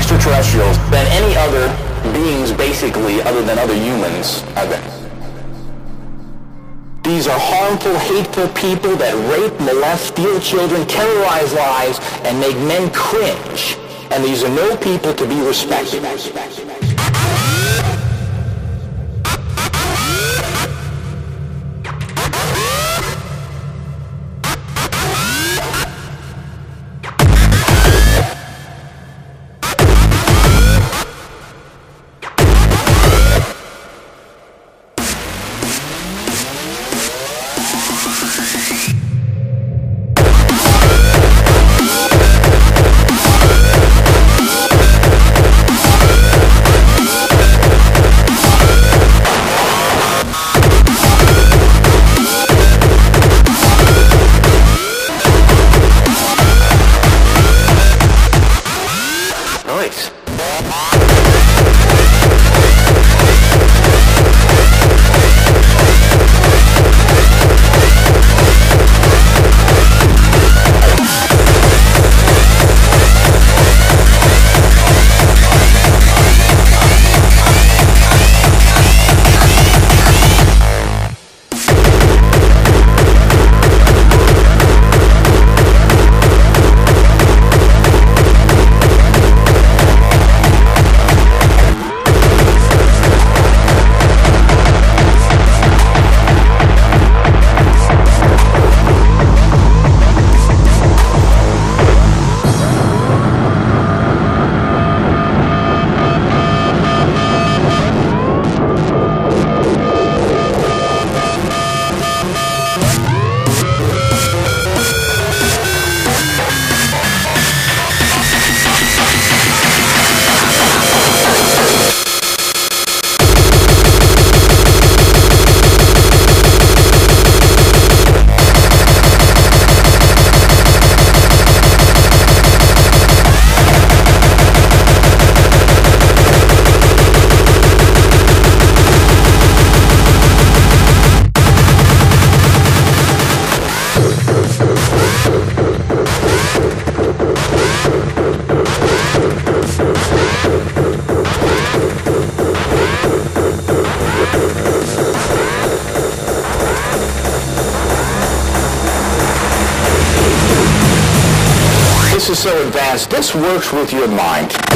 extraterrestrials than any other beings, basically, other than other humans have been. These are harmful, hateful people that rape, molest, steal children, terrorize lives, and make men cringe. And these are no people to be respected. This is so advanced. This works with your mind.